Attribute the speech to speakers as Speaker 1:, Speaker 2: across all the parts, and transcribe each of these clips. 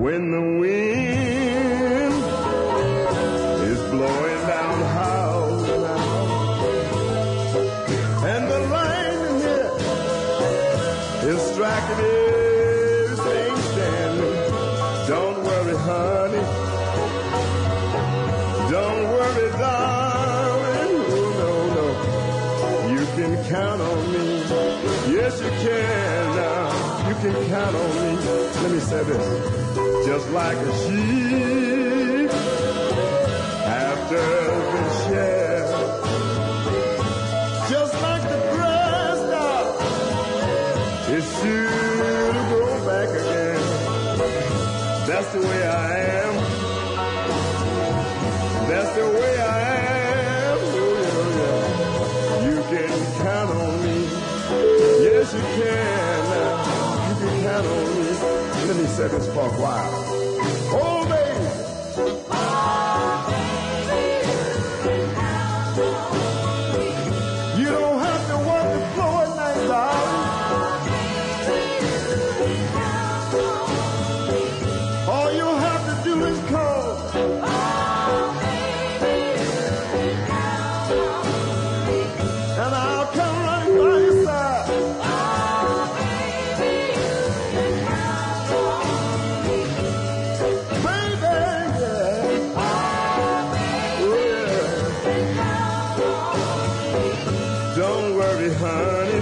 Speaker 1: when the wind is blowing down the house now, and the lightning here is striking everything standing. Don't worry, honey. Don't worry, darling. Oh, no. You can count on me. Yes, you can now. You can count on me. Let me say this. Just like a sheep after the shed. Just like the grass dog. It's sure to go back again. That's the way I am. That's the way I am. Oh, yeah. You can count on me. Yes, you can now. You can count on me. Let me say this for a while. Oh, baby. You don't have to walk the floor at night, darling. All you have to do is call. And I'll come running by your side. Baby, yeah. Oh, yeah. Don't worry, honey.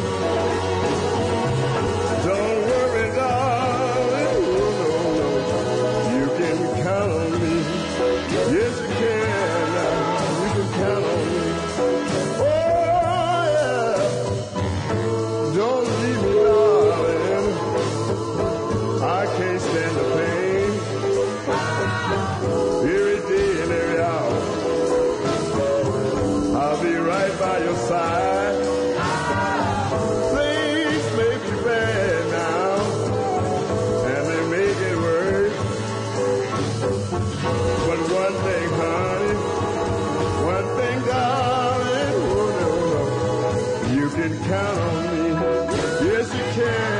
Speaker 1: Don't worry, darling. Oh, no. You can count on me. Yes, you can. You can count on me. Oh, yeah. Don't leave me, darling. I can't stand the pain. Every day and every hour, I'll be right by your side. Things may be bad now, and they make it worse. But one thing, honey, one thing, darling, oh, no. You can count on me. Yes, you can.